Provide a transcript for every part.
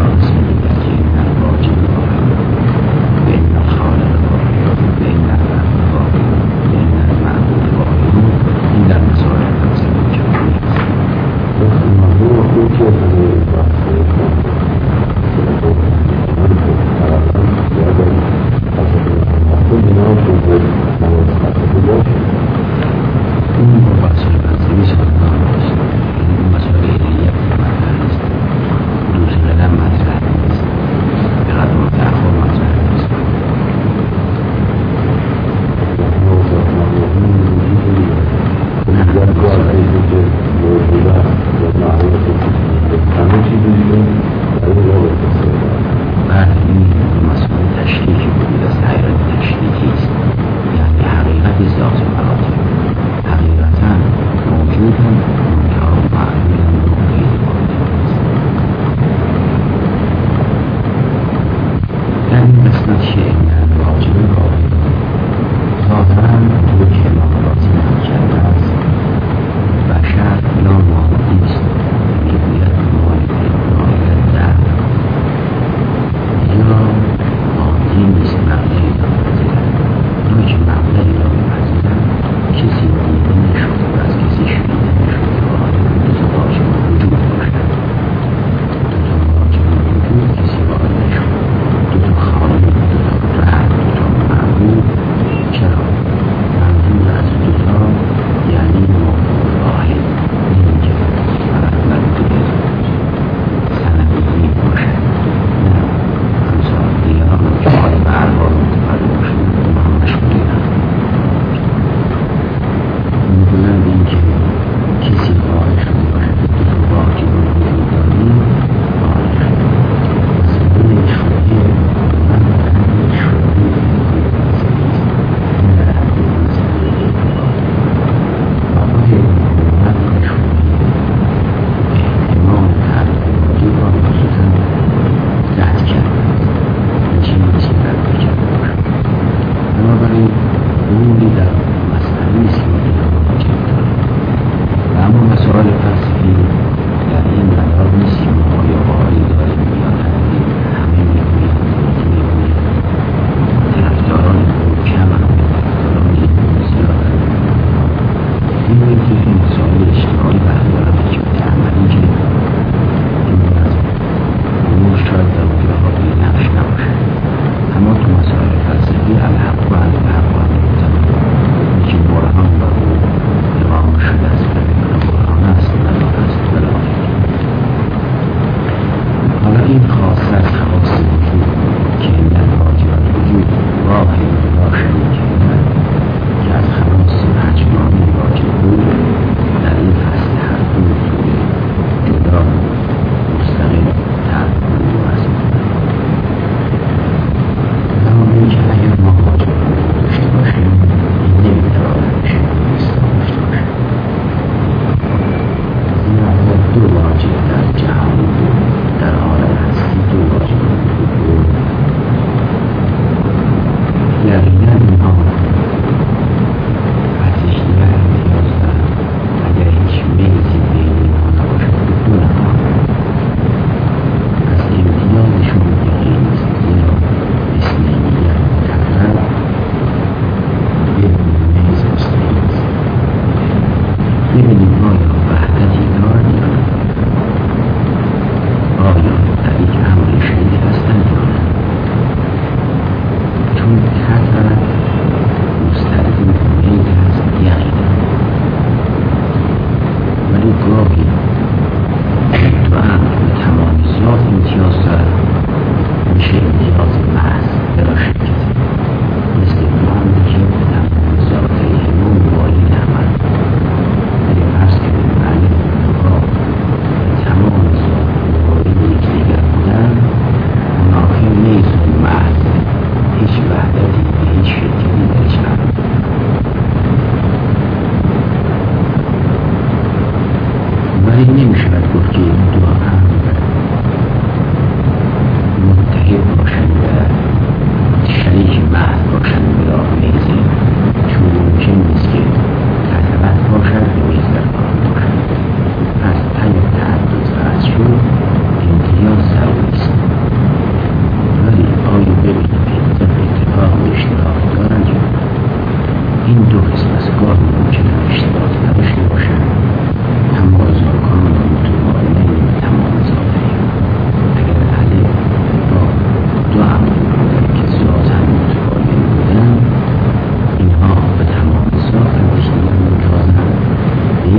خاص میگوید که این واجب واحد و این خالق واحد و این الرب واحد و این المعبود واحد. این در مسائل فلسفی جهانی است. موضوع خوب که همه بحث این بحث فلسفی سازمان است. این مسائل علمیت مطرح است. حدوث قدم مطرح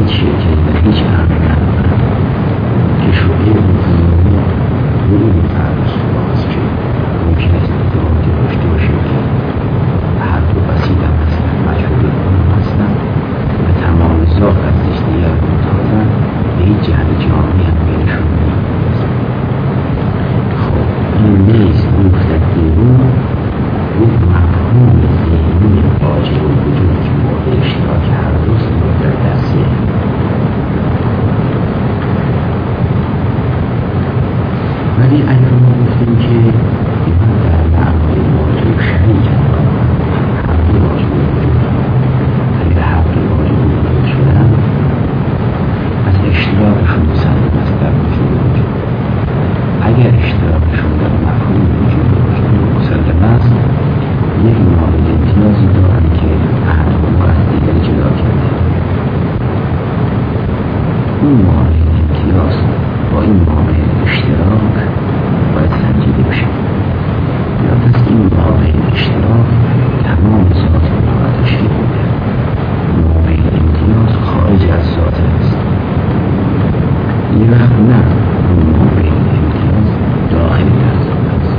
شرکت و هیچ امر ندارند که شبهه وجودی روی این فرض باز که ممکن است اتفاقاتی داشته باشه که هر دو وسیله هستند مجهول کنم هستند و تمام ذات از دیگر متعادل به هیچ جهت جامعی هم بینشون نیست. خب این نیست گفتد بیرون یک مفهوم ذهنی واجب وجود که مورد اشتراک هر دوست در دسته. ولی اگر ما گفتیم که ایمان در معنای واجب شریک حقی واجب وجود اگر حقی واجب وجود شدن از اشتراکشون مسلم است در وجود اگر اشتراکشون در مفهوم وجود مسلم است یک مورد امتیازی دارند که احدهم از دیگری جدا کرده. اون مورد امتیاز با این مورد اشتراک باید سنجیده بشه. یا پس این مورد اشتراک تمام ذات را تشکیل میده. مورد امتیاز خارج از ذات است. یه وقت نه اون مورد امتیاز داخل در ذات است.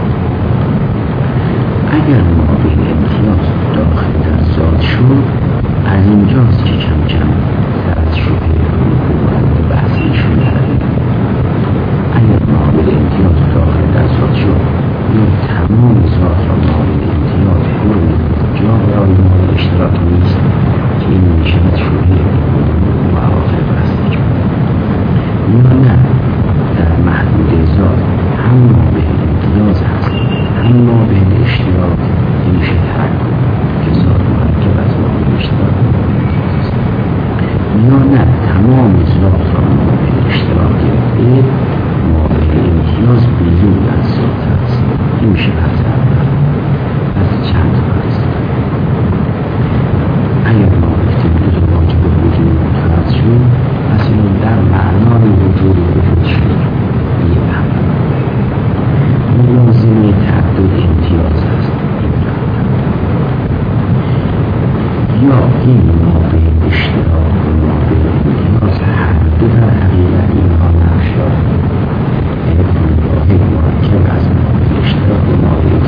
اگر مورد امتیاز داخل در ذات شد از اینجاست که کم کم از شبهه وارد بحثیشون نداریم. اگر مورد امتیاز داخل در ذات شد یا تمام ذات را مورد امتیاز برای جا برای مورد اشتراک نیست که این میشود شبهه مواقع بحثی شد یا نه در محدود ذات هم مورد امتیاز هست هم مورد اشتراک میشه ترک که ذات مرکب از مورد اشتراک یا نه تمام ذات را مورد اشتراک گرفته مورد امتیاز بیرون از ذات است. این میشه بحث اول. از چند بحث اگر ما گفتیم دو واجب وجود متفرض شد پس این در معنای وجود شد یه بحث ملازمه تعدد امتیاز است. یا این مورد اشتراک و مورد امتیاز هر دو در حقیقت اینها نقش دارند. یعنی واحد مرکب از مورد اشتراک و مورد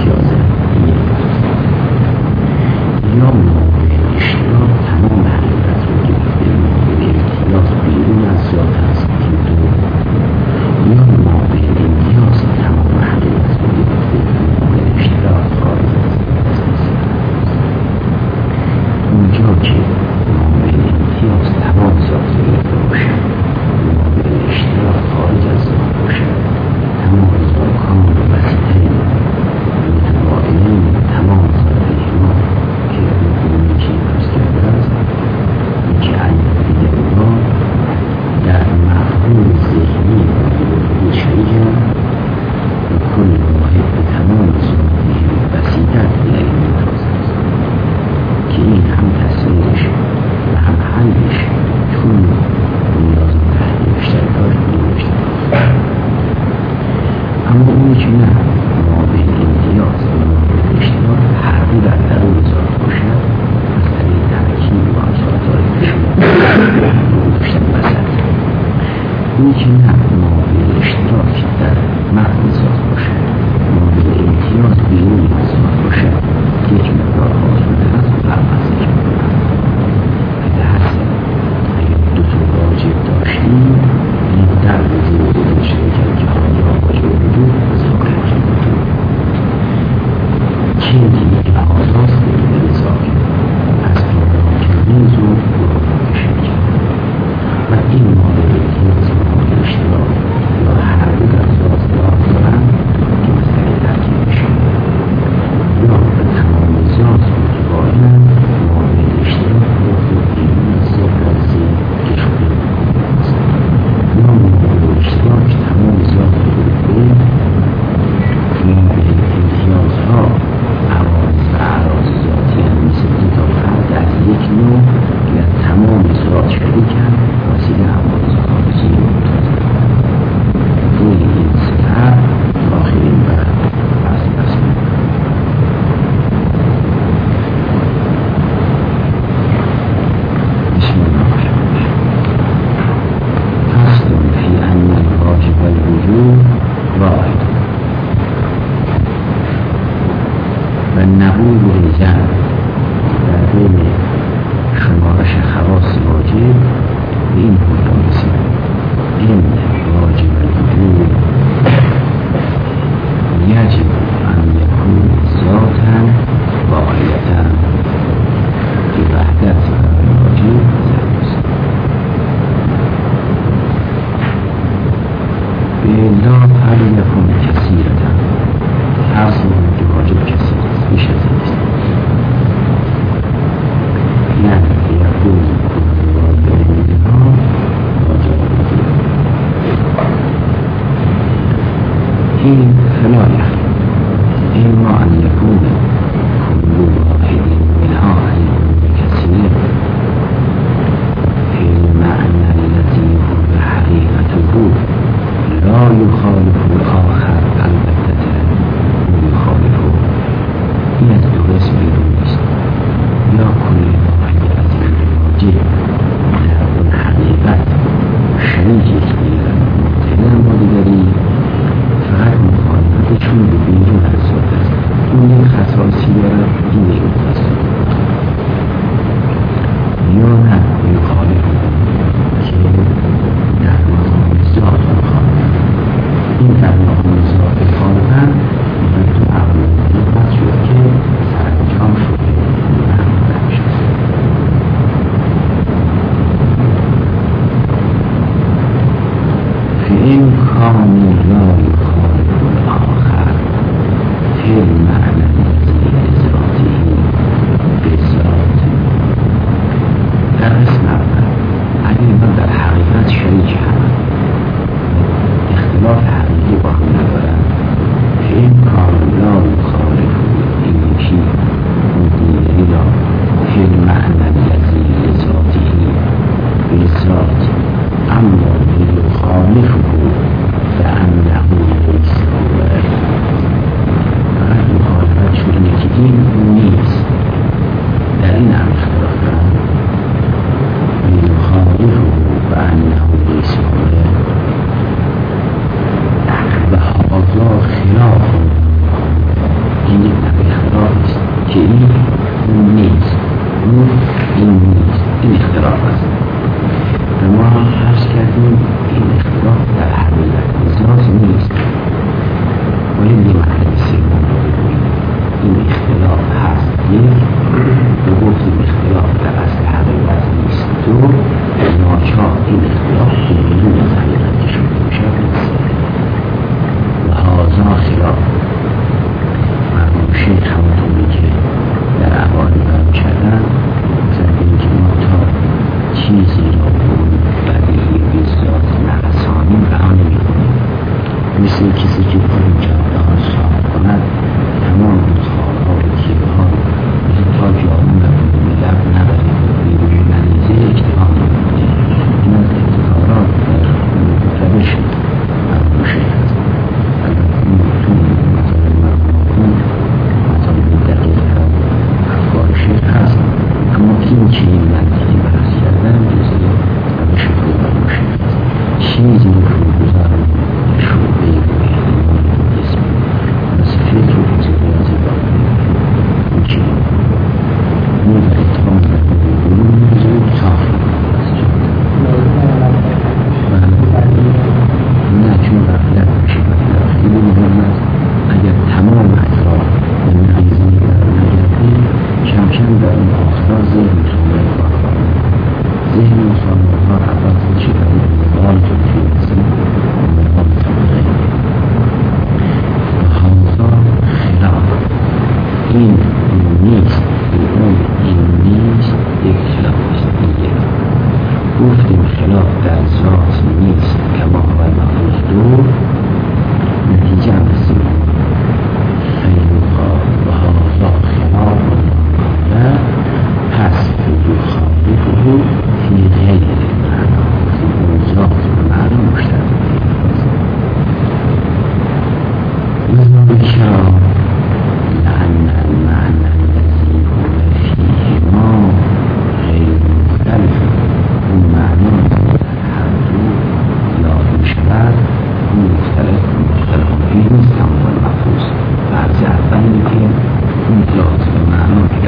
بودن در بین شمارش خواص واجب به این حکم رسید این واجب الوجود یجب ان یکون ذاتا واحدتا که وحدت واجب لا هل يكون كثيرة حاصل واجب كثير مش هذا يعني يكون واجبها واجب إن فلا يخلو إما أن يكون كل واحد منها كثير في المعنى الذي هو حقيقته لا يخالف الآخر البتة يخالفه این از درست بیرون نیست یا کل واحد از این واجب در اون حقیقت شریک یکدیگر معتقدن با دیگری فقط مخالفتشون به بیرون از ذات است اون یک خصاصی دارد این یک مخصوص یا نه یخالفه که در مقام ذات این در مقام ذات خالقن باید تو عقل پس شد که سرانجام شده محمد شد فإن كان لا يخالف الآخر في المعنى الذي لذاته بالذات در قسم اول اگر من در حقیقت شریک هم اختلاف حقیقی با هم ندارن که این کار لا مخالف این یکی اون دیگری را فی المعنى الذی لذاته بالذات اما یخالفه فانه لیس هو فقط مخالفت شده که این نیست در این هم اختلاف دارن یخالفه فانه لیس هو و هذا خلاف این یک نوع اختلاف است که این نیست این نیست این اختلاف است و ما عرض کردیم این اختلاف در حقیقت ذات نیست ولی مطلب سوم این اختلاف هست یک به گفتیم اختلاف در اصل حقیقت نیست دو ناچار این اختلاف به بیرون از حقیقت شده باشد هازا خلاف مرموم شیخ همونطوری که در احوال بیان کردن زدیم که ما تا چیزی را بود بدیهی بذات نقصانیم رها نمی‌کنیم مثل کسی که پای جاده ها صاف کند تمام رودخانه‌ها و تیرها مثل تا جامون و بدون لب نبرید بیروی مریضه اکتفا نمی‌کنیم این از ابتکارات در روش مرموم شیخ است تو مطالب مرموم مطالب دقیق افکارشی هست اما این چنین منطقی بحث کردن جزئی روش خود مرموم شیخ است چیزی رو فرگذار شعبه احتمال جسم مثل فکر و جزئیات باقی این چنین اون در اتهام در بلون موضوع صاف نه چون غفلت میشه خیلی مهم است اگر تمام اطراف به مریضی قرار نگرفتیم کم کم در این آخرها ذهن سامل کار ذهن و ساملها اول چه در مقدار توفیق است مقدار طبقه و هازا خلاف این نیست این نیست یک خلاف است دیگه گفتیم خلاف در ذات نیست که ما و محفوظ دو نتیجه هم رسیم خیلوها و هازا خلاف و پس یخالفه فی غیر معنا فی ذات و معنا مشترک لذلك لأن المعنى الذي هو فيهما غير مختلف اون معنا هر دو یاد میشود اون مختلف فيه نیست همون محفوظ فرض اول اینه که اون ذات و معنا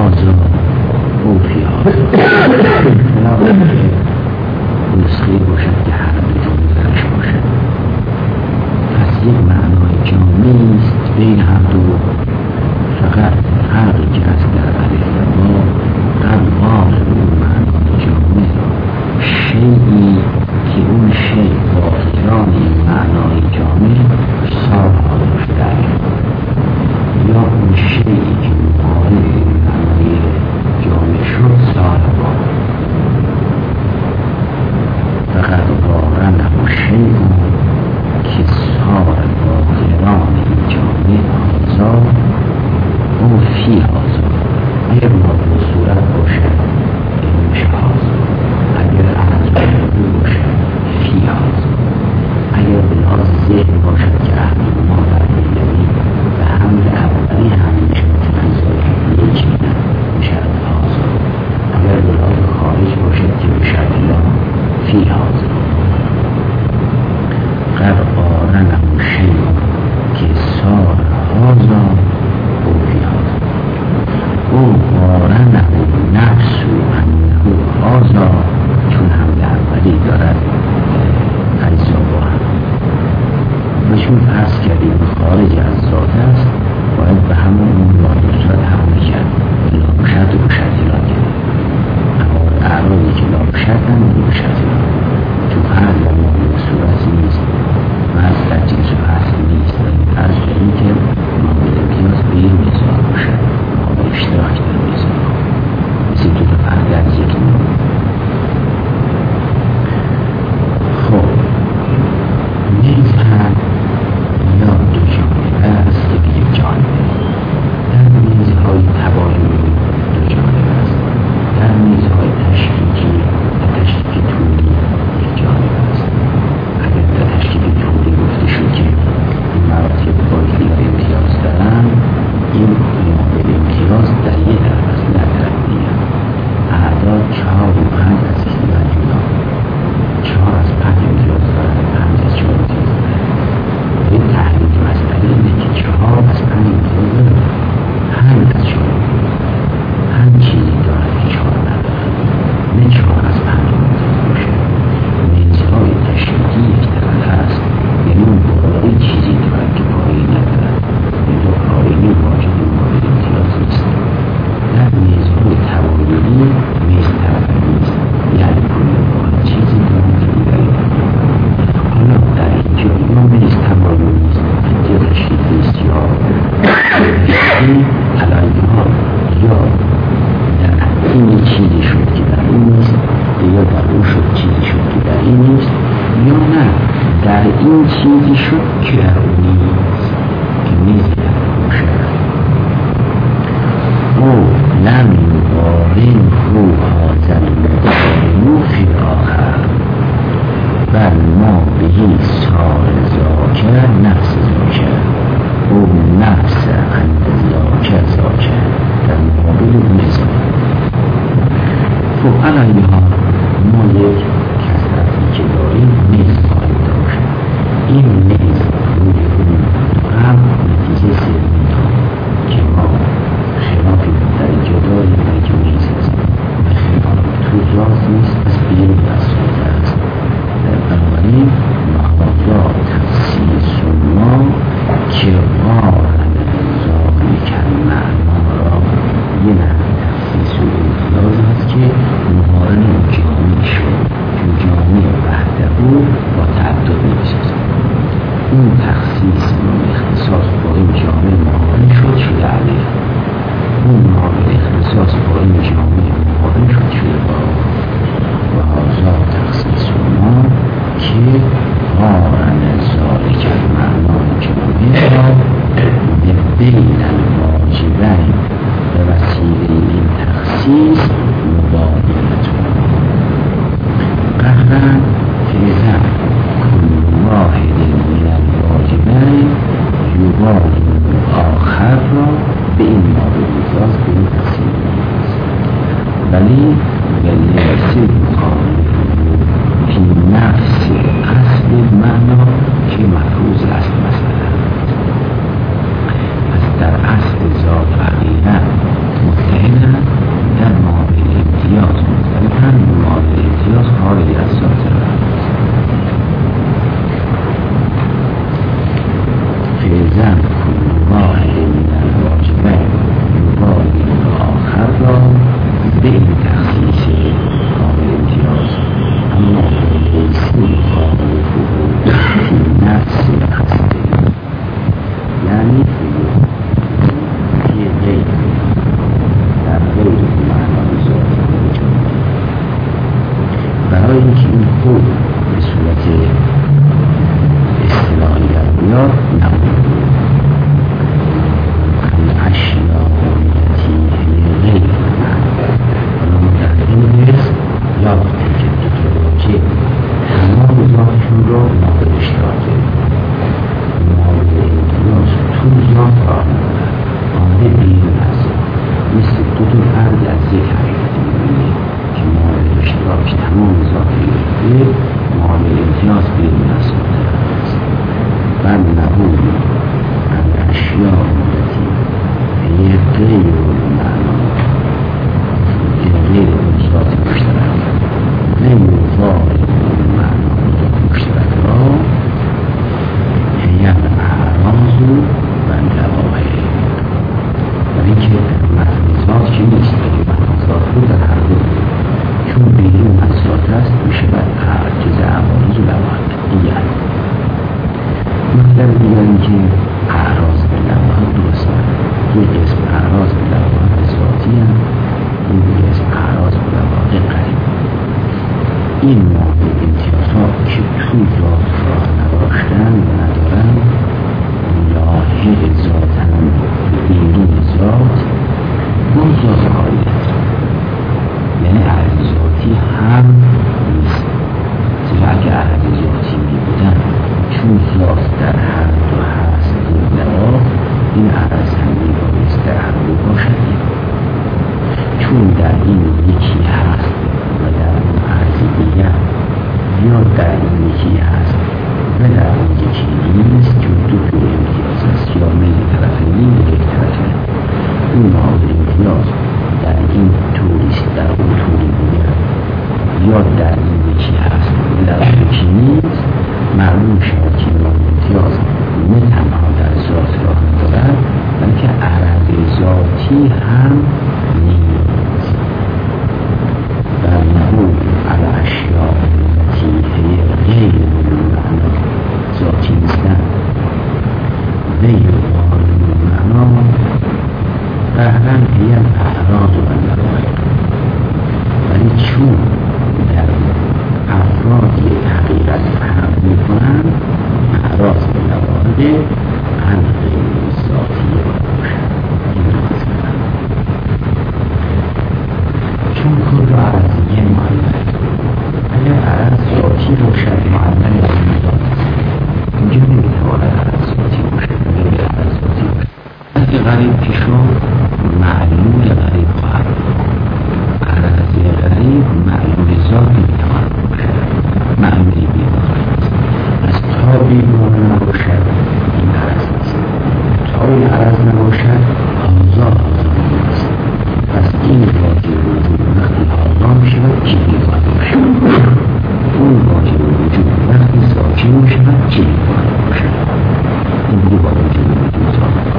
هازا او فی هازا نسخه باشد که هر دو جمله‌اش باشد. پس یک معنای جامعی است بین هر دو، فقط فرقی که هست در الف و با قرار اون معنای جامع را شیئی که اون شیء با اقران معنای جامع سالها شده یا اون شیئی که مقابل معنای جامع شد سالها فقط قارنه شیء که سال با اقران جامع آزا او فی هازا. اگر مادر صورت باشد این میشه هازا، اگر احضر باشد فی هازا، اگر بلحاظ ذهن باشد که احضر ما برمیدنی و حمل اولی همیشه متنظر یک میشد هازا، اگر بلحاظ خارج باشد که میشد لا فی هازا. قد قارنه شیء که سال هازا او فی هازا او قارنه نفس انه هازا، چون حمل اولی دارد اجزا با هم و چون فرض کردیم خارج از ذات است باید به همون اون صورت حمله کرد لا بشد و بشد ایران کرد. اما اعراضی که لا بشد هم بشد ایران، چون فرض و مالی صورتی نیست، فرض در جنس و اصل نیست، فرض به این که مالی امتیاز به این میزان باشد، مالی اشتراک در میزان مثل دو تا فرد در یک نوع. خب نیز هم یا دو جانبه است که به یک جانبه، در میزهای تباینی دو جانبه است، در میزهای تشکیکی و تشکیک طولی یک جانبه است. اگر در تشکیک طولی گفته شد که این مراتب بازی و امتیاز دارن، این معامل امتیاز در یک طرف است نه طرف دیگر. اعداد 4 و 5 از یکدیگر جدا، 4 از 5 امتیاز دارد، 5 از 4 امتیاز دارد. این تحلیل مسئله اینه که 4 از 5 امتیاز دارد، 5 از 4 هم چیزی دارد که 4 ندارد، نه 4 از 5 امتیاز باشد. میزهای تشکیکی یک طرف هست، یعنی اون بالایی چیزی دارد که پایین ندارد، اینجا پایینی واجب مورد امتیاز نیست. در میزهای تباینی میز طرف نیست، یعنی کل بالا چیزی دارد که دیگری ندارد. حالا در اینجا یا میز تباینی نیست یا تشکیک نیست یا تشکیکی علایها، یا در این چیزی شد که در این نیست یا در اون شد چیزی شد که در این نیست، یا نه در این چیزی شد که در اون نیست که نیست در اون شد. او لم یبارین هو هازل مدارنو فی آخر بل ما بهی سار زاکر نفس زاکر او نفس اند زاکر زاکر در مقابل اون حساب. خب علایه ها ما یک کسرتی که داریم نیز خواهیم داشت. این نیز روی اون هم نتیجه سومی که ما خلافی در اینجا داریم در اینجا نیز هست و خلاف تو راز نیست، پس بیرون دستوده است. بنابراین مهازا تخصیص ما که قارن زاقی کن معنا را یه نحو تخصیص و امتیاز هست که مقارن جامع شد، چون جامع وحده او با تعدد می‌سازد. اون تخصیص و اختصاص با این جامع مقارن شده الف، اون اختصاص با این جامع مقارن شده با و هازا تخصیص ما که قارن ذالک المعنی جامع را بین الواجبین به وسیله این تخصیص مباینت قهرن فیزن کل واحد من الواجبین یباین آخر را به این مابلیزاز به این تقسیم ولی لیسی مقابل فی نفس اصل معنا که مفروض اصل مسئله. پس در اصل ذات و حقیقت متحدن اسم اعراض به لواحق ذاتی هم، این به اسم اعراض به لواحق قریب. این مانع امتیازها که تو ذات راه نداشتن و ندارن لاحق ذاتن به بیرون ذات با ذات قاعدت، یعنی عرض ذاتی هم نیست. زیرا اگه عرض ذاتی می بودن چون ذات در هر دو هست لواحق، این عرض هم میبایست در هر دو باشد. چون در این یکی هست و در اون عرض دیگر، یا در این یکی هست و در اون یکی نیست، چون دو طور امتیاز است، یا میل طرفینی یا یک طرفینی. اون نهاد امتیاز در این طوریست، در اون طوری دیگر، یا در این یکی هست و در اون یکی نیست، معلوم شد که نهاد امتیاز نه تنها در ذات راه ندارد بلکه عرض ذاتی هم نیست. در نهود علی اشیاء التي هی غیر معنا ذاتی نیستن غیر معنا قهرن هی الاعراض و اللواحق، ولی چون در افراد یک حقیقت فهم میکنن اعراض و لواحق عن غیر ذاتی باشد. این نازم چون کل عرضیه معلل، اگر عرض ذاتی باشد معلل این ذات است، اینجا نمیتواند عرض ذاتی باشد و غیر عرض ذاتی باشد. اگه غریب پیشو معلول غریب خواهد بود، عرض غریب معلول ذات نمیتواند باشد، معلولی بیمار است. از تا بیمار نباشد این عرض است، تا این عرض نباشد هازا نیست. پس این واجب وجود وقتی هازا میشود که بیمار باشد، اون واجب وجود وقتی ذاتی میشود که بیمار باشد. این دیگه با وجود وجود ذات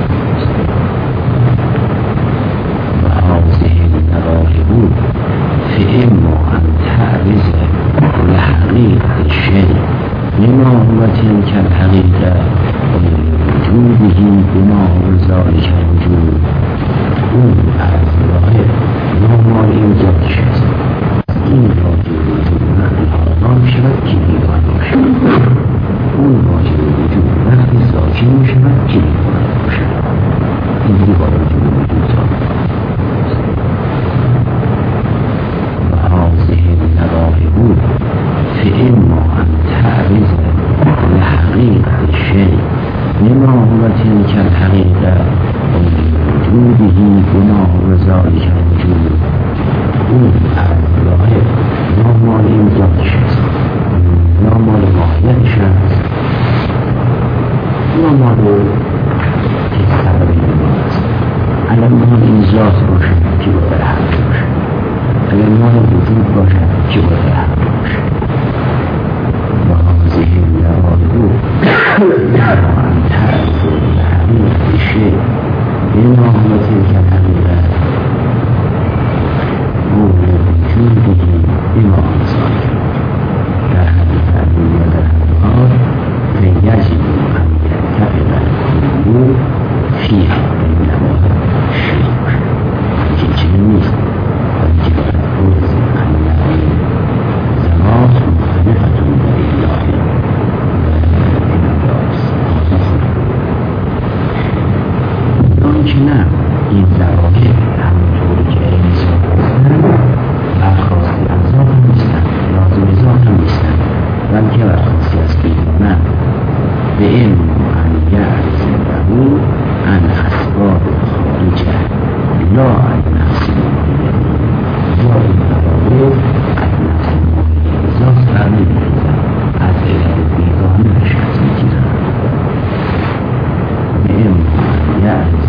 و هازه نواهب فاما ان تعرض لحقیقت شیء بما هو تلك الحقیقه وجوده بما هو ذلك الوجود، اون از راه نامال این ذاتش است. این واجب وجود وقتی حاضر میشود که بیگان باشد، اون واجب وجود وقتی ذاتی میشود که بیگان باشد. این دیگه با وجود وجود ذات و هازه نواهب فاما ان تعرض لحقیقت شیء بما هو تلك الحقیقه وجوده بما هو ذلك الوجود، اون از راه نامال این ذاتش است، نامال ماهیتش است، نامال که سبب این است. اگر مال این ذات باشد که باید حق باشد، اگر مال وجود باشد که باید حق باشد. و هازه نواهب ان تعرض لحقیقت شیء بما هو تلك الحقیقه وجوده بما هو ذلك در حقیقت دنیا در حال فیجب ان یتفق القلوب فیها این نواهب شیء باشد که چنین نیست، بلکه باید روز ان ذوات مختلفت بالله که نه این ظواهر همونطوری که این ذات هستن برخواستی از ذات هم نیستن، لازم ذات هم نیستن، بلکه برخواستی از بیگانه به علم و ان یعرض له عن اسباب خارجه لا عن نفس ماهیه، یا این ظواهر از نفس ماهیه ذات بر نمیگیرن، از علم بیگانه نشأت میگیرن. به علم و ان یعرض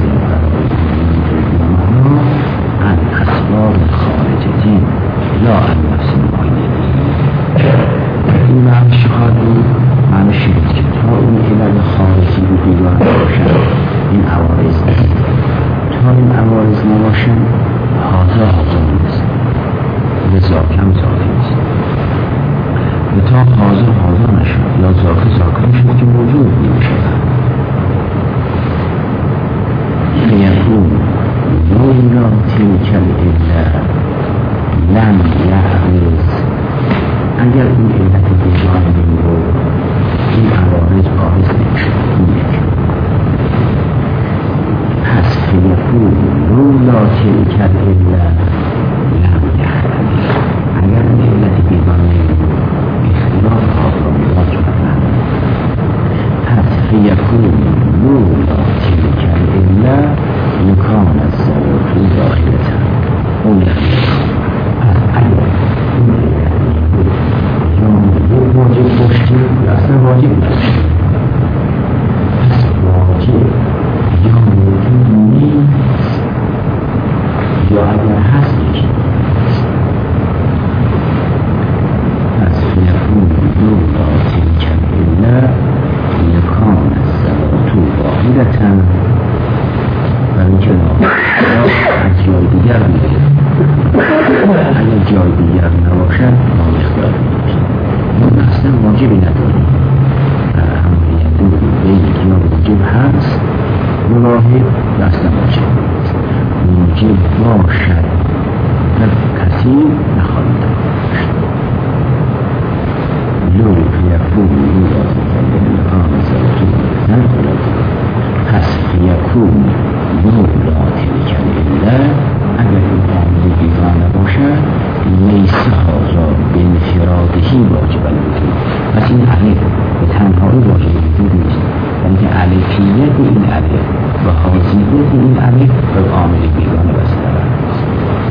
عن اسباب خارجه لا عن نفس ماهیه. این معنیش خواهد بود، معنیش این که تا اون علل خارجی رو بیگانه باشن این عوارض نیست، تا این عوارض نباشن حاضر نیست و ذاکم ذاکر نیست. و تا حاضر نشد یا ذاکر نشد که موجود نمیشد. یکون تلك العله لم یحرز، اگر این علت بیگانگی رو این عوارض باعث نمیشد. پس فیکون لولا تلک العله لم یحرز، اگر این علت بیگانگی رو اختلاف آرامیات کردن، پس فیکون لولا تلک العله لکان الصلاة داخلة اون پس اگر این علت یا واجب باشی اصلا واجب نباشی، پس واجب یا موجود نیست یا اگر هست یکی پس فیکون لولا تلک العله لکان الصلاة واحدة، برای اینکه از جای دیگر میگه اگر جای دیگر نباشد ما اختیار میگه ما اصلا واجبی نداریم همه دور بین یا واجب هست ملاحظ اصلا واجب واجب باشد و کسی نخواهد داشت لو فیکون لولا لکان الصلاة پس فیکون لولا تلک العله، اگر این عامل بیگانه باشد لیس هذا بانفرادهی واجب الوجود، پس این الف به تنهایی واجب الوجود نیست، بلکه الفیت این الف و حاضیت این الف به عامل بیگانه وصل است.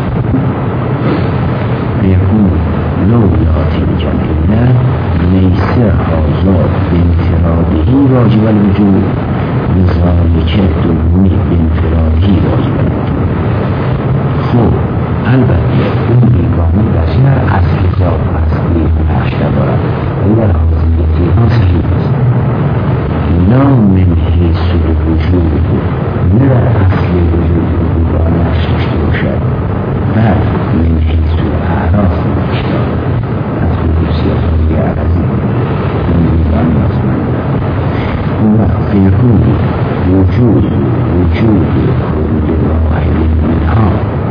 فیکون لولا تلک العله لیس هذا بانفرادهی واجب الوجود لذالک دومی بانفرادهی واجب الوجود. خب البته اون بیگانه در اصلی ذات اصلی نقشه دارد ولی در حاضریتی ها صحیح است، لا من حیث الوجود نه در اصلی وجود بیگانه نقش داشته باشد، بل من حیث الاعراض نقش دارد از خصوصیات های عرضی اون بیگانه آسمان دارد. اون وقت فیکون وجود کل واحد منها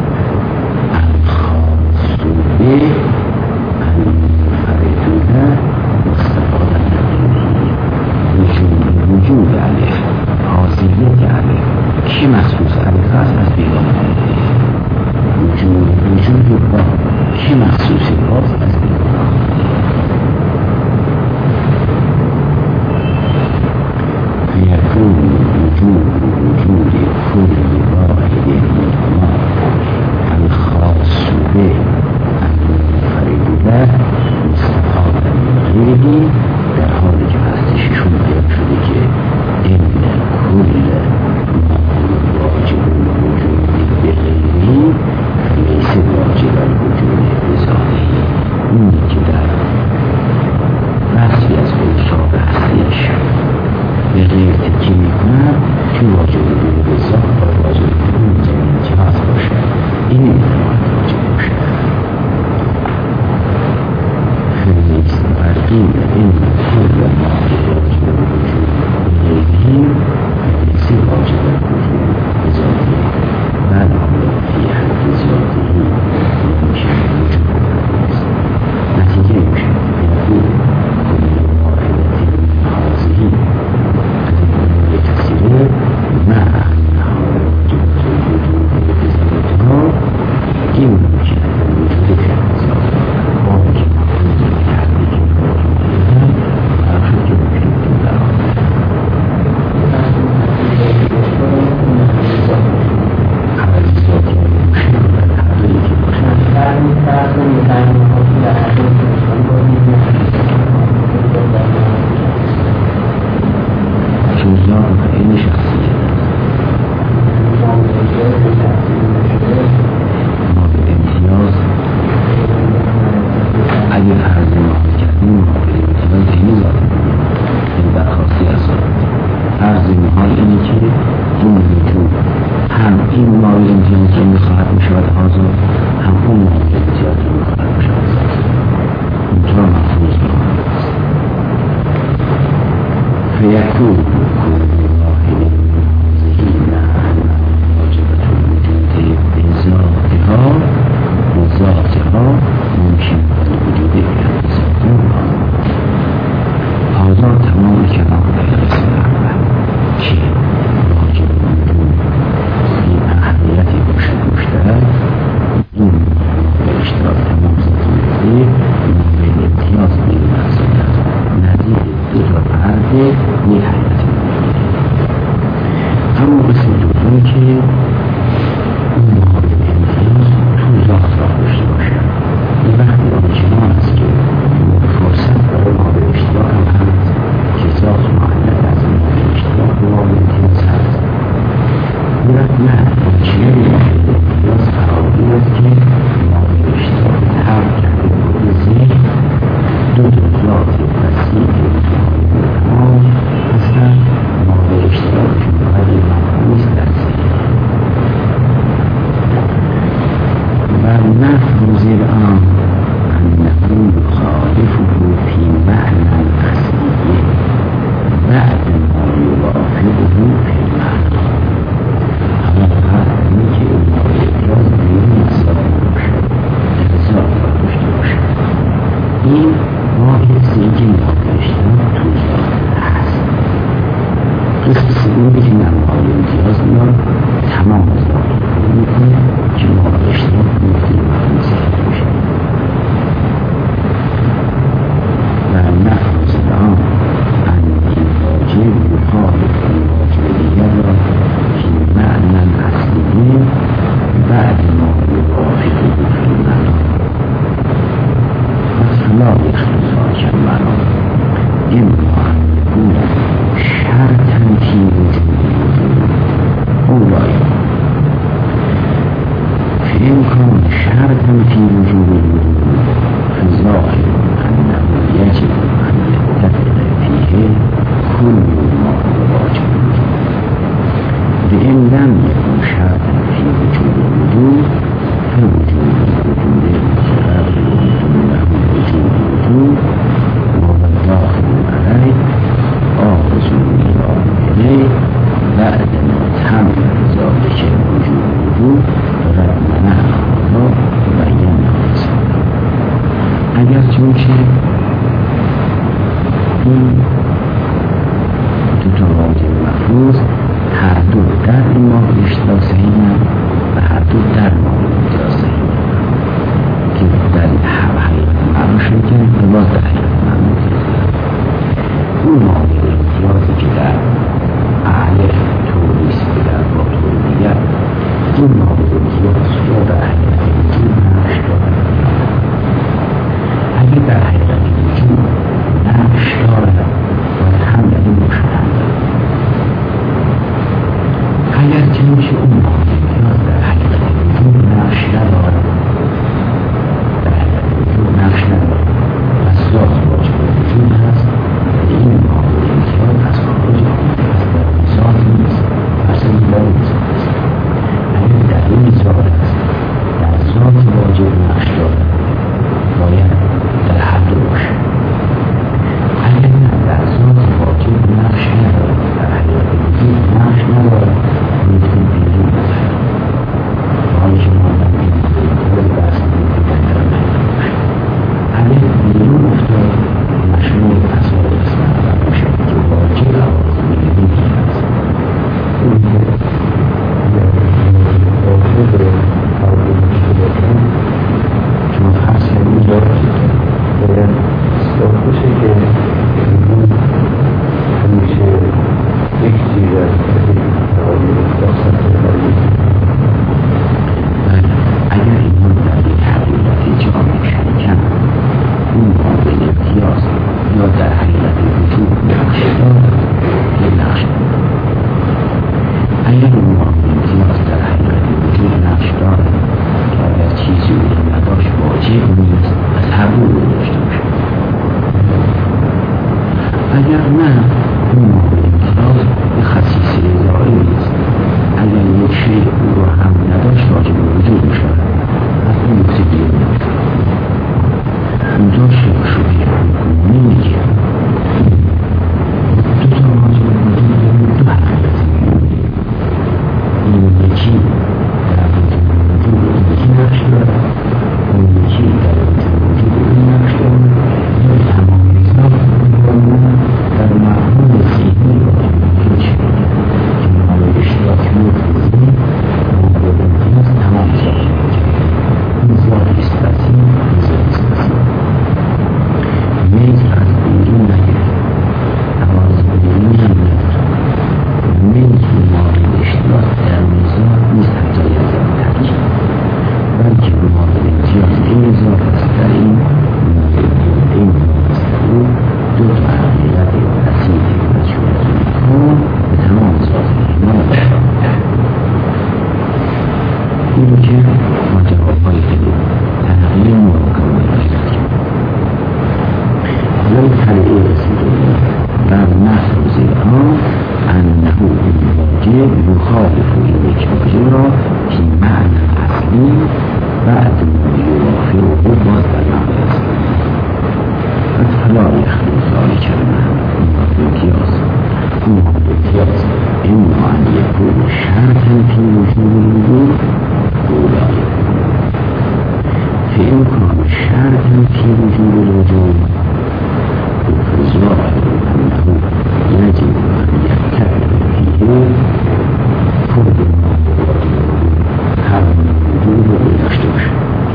الخاص به المنفرد مستفاده وجود الف حاضریت الف کی مخصوص الف است؟ از بیگانه وجود با کی مخصوص باز از بیگانه فیکون وجود کل واحد منهما الخاص به المنفرد له مستفاده من غیره، در حالی که هستششون بیان شده که این کل واجب الوجود به غیره لیس واجب الوجود به ذاته، اونی که در وصفی از اوصاف هستیش به غیر تکی میکنن که واجب الوجود به ذات با واجب الوجود امتیاز باشد، این نمیتواند واجب باشد. فلیس فرقی این کل ما واجب الوجود به غیره لیس واجب الوجود به ذاته بل فی حد ذاته ممکن وجود است. نتیجه میشه فیکون کل واحدت حاضری از این امور کثیره مع انها واجبت الوجود به ذاتها این ممکن وجود فی حد ذاتها با اینکه مفروض کرده که واجب بودن قرار شد که ممکن وجود در آن عوضی ذاتی ممکن در حقیقی که باشن جزا و این شخصیت ما به امتیاز اگر عرض محال کردیم ما به امتیاز اینی ذات این برخواستی از ذات عرض محال اینه که این وجود هم این مورد امتیاز رو میخواهد میشود آزاد، هم اون مورد امتیاز رو میخواهد میشود ذات اونطور مفروض میخواهد است. فیکون کل واحد من هذه مع انها واجبة الوجود بذاته منشأ واحد امتیاز فراگیر است که مایل اشتراک تر کرده بود ذهن دو ذات وسیع تمام هستند مایل اشتراکشون ولی مبحوث در ذهن و نفع زیر آن انه یخالفه فی معنی اصلی بعد ما یوافقه فی المعنی. اما فقط اینه که اون ابراز بیرون اصلا باشه ارزاد داشته باشه. این ما حفظ اینکه ناگشتن تو ذات هست. قسم سومی که نمهای امتیاز میاد تمام ذات رو میکنه که ما اشتراک نقطه مفهوم ذات باشه و نفع آن این واجب مخالف این واجب دیگر را که معنی اصلی بعد ما یوافقه فی المعنی پس لا یخلفا کالمعنی اما ان یکون شرطا فی وجود اولای فإن كان شرطا في وجود الوجود فظاهر أنه يجب أن يتفق فيه كل ما واجب الوجود. وإن لم يكن شرطا في وجود الوجود فوجود الوجود متغير له وجود الوجود وهو الداخل عليه آخذ إليه بعد ما تم ذلك وجود الوجود رد نهادا مبین ناقصان. اگر چونچه این دوتا واجب مفروض هر دو در امام اشتراک صحیحن و هر دو در امام امتیاز صحیحن که در حقیقت معلوم شد که باز در حقیقت معلوم کرد اون واجب امتیازی که در اهل توریست و در با طور دیگر این واجب امتیاز یا در حقیقت وجود نقش دارد. اگر در حقیقت وجود نقش دارد باید هم در این باشد هم دارد. اگر چنانچه اون واجب امتیاز در حقیقت وجود نقش ندارد در حقیقت وجود نقش ندارد و ذات واجب وجود هست و این واجب امتیاز از خارج امتیاز در ذات نیست اصلا در ذات است. اگر در این ذات است در ذات واجب نقش دارد باید در هر دو باشد. اگر نه در ذات واجب نقش ندارد در حقیقت وجود نقش ندارد میتونیم بیرون بزنیم حالی که ما در این بحث میکنیم در حقیقت باشد. اگر بیرون افتاد مشمول اصال اسم اول باشد که واجب عوارض بیرونی هست. چون خاص این دارد باید اصلاح بشه که همیشه یک چیز از اگر ایمان در یک حقیقت جامع شریکن اون مقابل امتیاز یا در حقیقت وجود نقش دارد یا نقش دارد. اگر اون مقابل امتیاز در حقیقت وجود نقش دارد که اگر چیزی او نداشت واجب نیست از هر رو داشته باشد. اگر نه اون مقابل امتیاز به خصیصه ظاهری نیست. اگر یک شیء او رو هم نداشت واجب وجود میشود. از این نکته بیرون نمی‌افتد. اونجا شبهه حکمی میگه دو تا واجب وجود دو حقیقت این یکی در وجود وجود یکی نقش دارد اون یکی در رو که با جوابهای خیلی تغییر مراقبه رسید کرد. حالا به تلعیه رسیدیم و محفوظ آن انه واجب یخالف این یک واجب را که معنی اصلی بعد یوافقه باز در معنی اصلی و فلا یخلو ذلک الامتیاز امتیاز اما ان یکون شرطا فی وجود الوجود اولا فإن كان شرطا في وجود الوجود فالظاهر أنه يجب أن يتبع فيه فرد هذا الوجود ويشتغل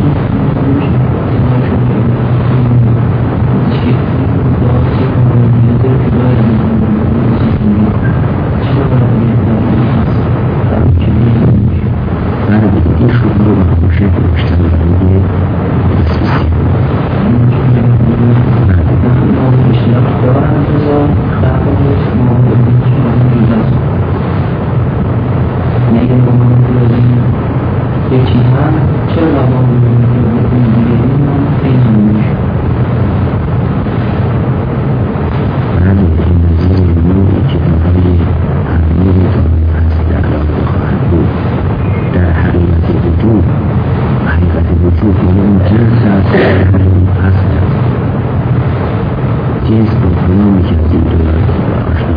جنس بکنامی که از این دو آشنا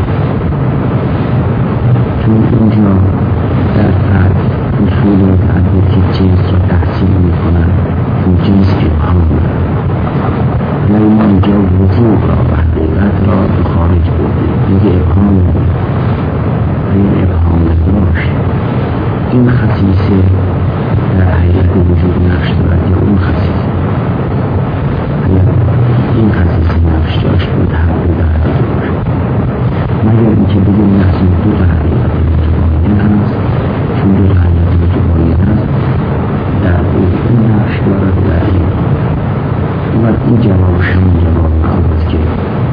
چون اینجا در فرد اصول متعدد که جنس را تحصیل میکنند اون جنس ابهام دارد ولی ما اینجا وجود را و حقیقت را به خارج بردیم دیگه ابهام این ابهام نداشت این خصیصه در حقیقت وجود نقش دارد یا اون خصیصه این خصیصه نقش داشت بود حقیقت در باشد مگر اینکه بگیم نقص دو تا حقیقت متباین هست چون دو تا حقیقت متباین هست در این نقش دارد در این و این جوابش همون جواب است که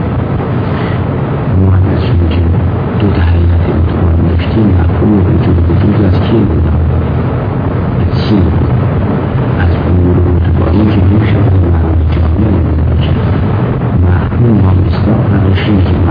محدث شد که دو تا حقیقت متباین داشتیم مفهوم وجود از کی بود؟ از چی بود؟ از امور متباین که میشه مفهوم ما مصداق نداشتیم که